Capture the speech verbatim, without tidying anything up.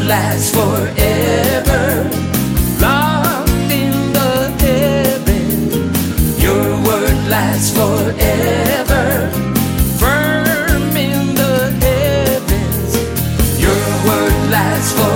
lasts forever. Locked in the heavens, your word lasts forever. Firm in the heavens, your word lasts forever.